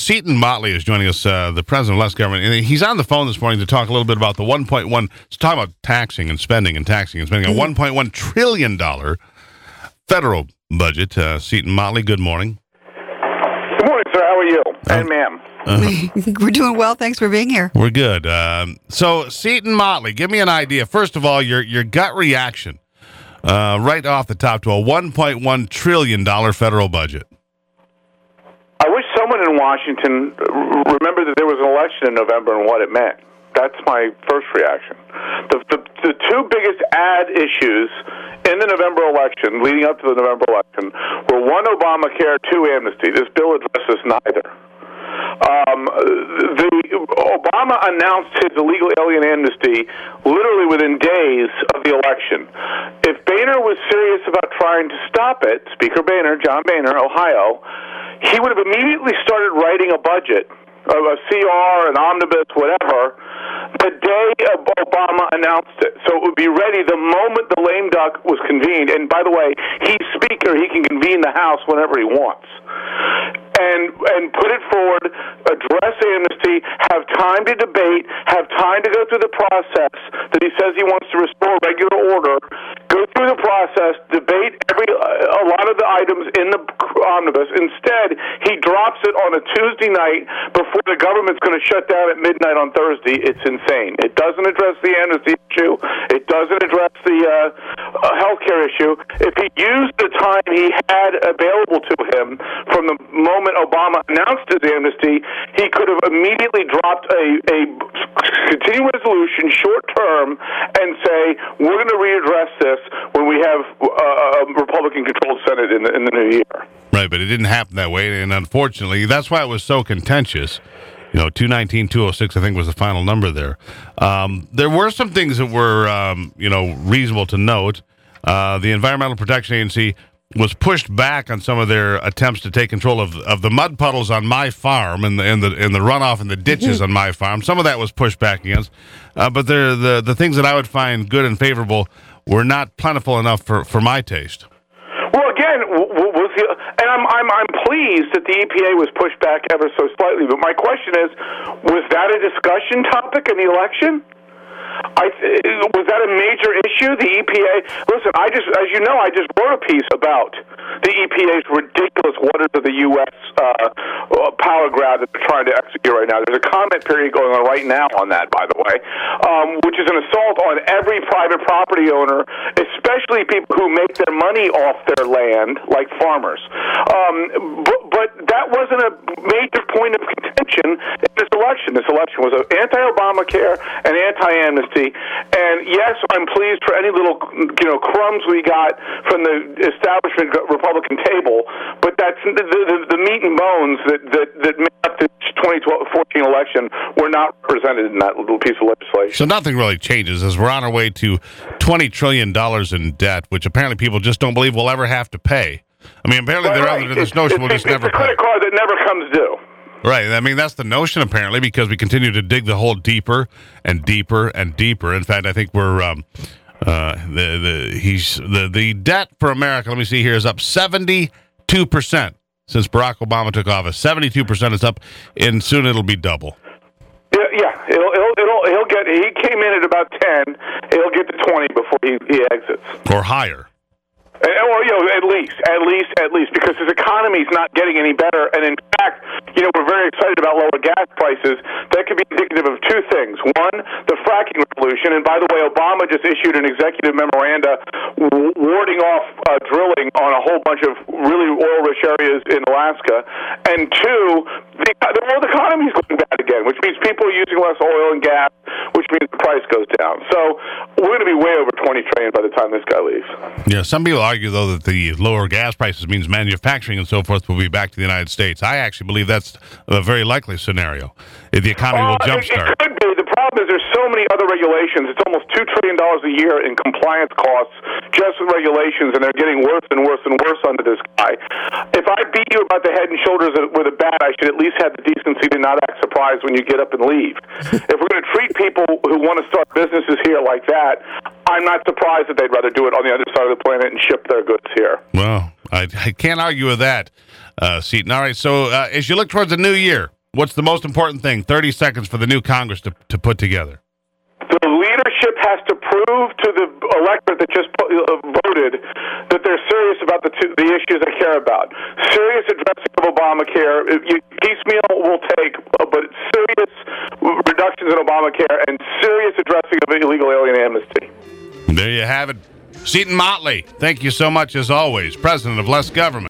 Seton Motley is joining us, the president of Less Government, and he's on the phone this morning to talk a little bit about the 1.1. He's talking about taxing and spending, a $1.1 trillion federal budget. Seton Motley, good morning. Good morning, sir. How are you? And ma'am. We're doing well. Thanks for being here. We're good. So, Seton Motley, give me an idea. First of all, your gut reaction right off the top to a $1.1 trillion federal budget. I wish someone in Washington remembered that there was an election in November and what it meant. That's my first reaction. The two biggest ad issues in the November election, leading up to the November election, were one, Obamacare, two, amnesty. This bill addresses neither. Obama announced his illegal alien amnesty literally within days of the election. If Boehner was serious about trying to stop it, Speaker Boehner, John Boehner, Ohio, he would have immediately started writing a budget, a CR, an omnibus, whatever, the day Obama announced it. So it would be ready the moment the lame duck was convened. And by the way, he's Speaker. He can convene the House whenever he wants. And put it forward, address amnesty, have time to debate, have time to go through the process that he says he wants to restore regular order, go through the process, debate a lot of the items in the omnibus. Instead, he drops it on a Tuesday night before the government's going to shut down at midnight on Thursday. It's insane. It doesn't address the amnesty issue. It doesn't address the health care issue. If he used the time he had available to him from the moment Obama announced his amnesty, he could have immediately dropped a continuing resolution short term and say, we're going to readdress this when we have a Republican-controlled Senate in the new year. Right, but it didn't happen that way, and unfortunately, that's why it was so contentious. 219, 206, I think, was the final number there. There were some things that were, reasonable to note. The Environmental Protection Agency was pushed back on some of their attempts to take control of the mud puddles on my farm and the runoff and the ditches on my farm. Some of that was pushed back against, but the things that I would find good and favorable were not plentiful enough for my taste. Well, again, and I'm pleased that the EPA was pushed back ever so slightly. But my question is, was that a discussion topic in the election? Was that a major issue? The EPA. Listen, as you know, I just wrote a piece about the EPA's ridiculous What Is the U.S. Power grab that they're trying to execute right now. There's a comment period going on right now on that, by the way, which is an assault on every private property owner, especially people who make their money off their land, like farmers. But that wasn't a major point of contention in this election. This election was anti-Obamacare and anti-amnesty. And yes, I'm pleased for any little crumbs we got from the establishment Republican table, but that's the meat and bones that made up the 2014 election were not represented in that little piece of legislation. So nothing really changes as we're on our way to $20 trillion in debt, which apparently people just don't believe we'll ever have to pay. I mean, apparently they're under this notion we'll just never pay. It's a credit card that never comes due. Right. I mean, that's the notion, apparently, because we continue to dig the hole deeper and deeper and deeper. In fact, I think we're the debt for America, let me see here, is up 72% since Barack Obama took office. 72% is up, and soon it'll be double. Yeah. He'll get. He came in at about 10. He'll get to 20 before he exits, or higher. Or at least, because his economy is not getting any better, and in fact, we're very excited about lower gas prices. That could be indicative of two things. One, the fracking revolution, and by the way, Obama just issued an executive memoranda warding off drilling on a whole bunch of really oil-rich areas in Alaska. And two, the world economy is going bad again, which means people are using less oil and gas, which means the price goes down. So we're going to be way over $20 trillion by the time this guy leaves. Yeah, some people argue, though, that the lower gas prices means manufacturing and so forth will be back to the United States. I actually believe that's a very likely scenario. The economy will jumpstart. It could be. The problem is there's so many other regulations. It's almost $2 trillion a year in compliance costs just with regulations, and they're getting worse and worse and worse under this guy. If I beat you about the head and shoulders with a bat, I should at least have the decency to not act surprised when you get up and leave. If we're going to treat people who want to start businesses here like that, I'm not surprised that they'd rather do it on the other side of the planet and ship their goods here. Well, I can't argue with that, Seton. All right, so as you look towards the new year, What's the most important thing? 30 seconds for the new Congress to put together. The leadership has to prove to the electorate that just voted that they're serious about the issues they care about. Serious addressing of Obamacare. Piecemeal will take, but serious reductions in Obamacare and serious addressing of illegal alien amnesty. There you have it. Seton Motley, thank you so much as always. President of Less Government.